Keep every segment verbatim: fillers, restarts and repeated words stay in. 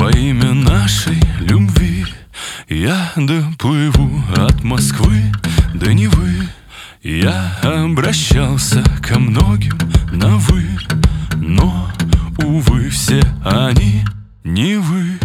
Во имя нашей любви я доплыву от Москвы до Невы. Я обращался ко многим на «вы», но, увы, все они не вы.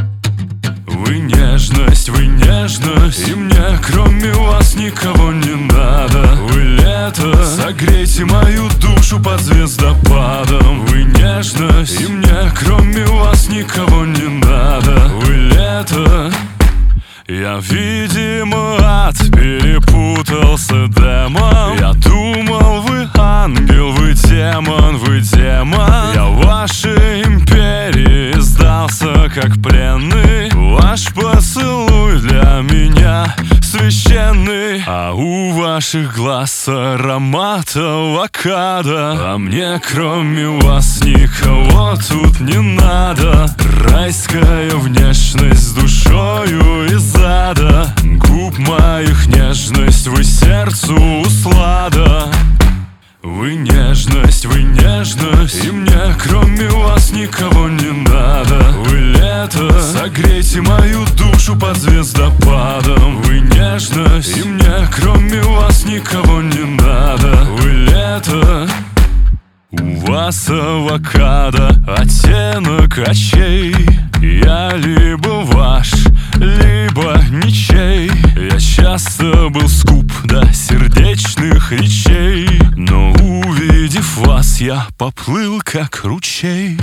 Вы нежность, вы нежность, и мне кроме вас никого не надо. Вы лето, согрейте мою душу под звездопадом. Вы нежность, и мне кроме вас никого не надо. Вы лето. Я, видимо, ад перепутал с Эдемом. Я думал, вы ангел, вы демон, вы демон. Я в вашей империи сдался как пленный. Ваш поцелуй для меня священный. А у ваших глаз аромат авокадо. А мне кроме вас никого тут не надо. Райская внешность с душою из ада. Губ моих нежность, вы сердцу услада. Вы нежность, вы нежность, и мне кроме вас никого не надо. Вы лето, согрейте мою душу под звездопадом. Вы нежность, и мне кроме вас никого не надо. Вы лето. У вас авокадо, оттенок очей. Я либо ваш, либо ничей. Я часто был скуп до сердечных речей, но увидев вас, я поплыл как ручей.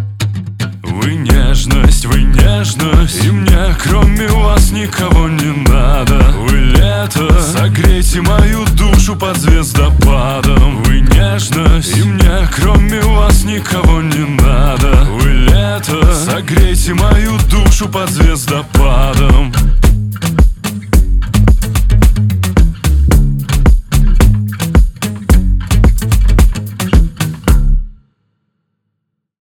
Вы нежность, вы нежность, и мне кроме вас никого не надо. Вы лето, согрейте мою душу под звездопадом. Вы нежность, и мне кроме вас никого не надо. Вы лето, согрейте мою душу под звездопадом.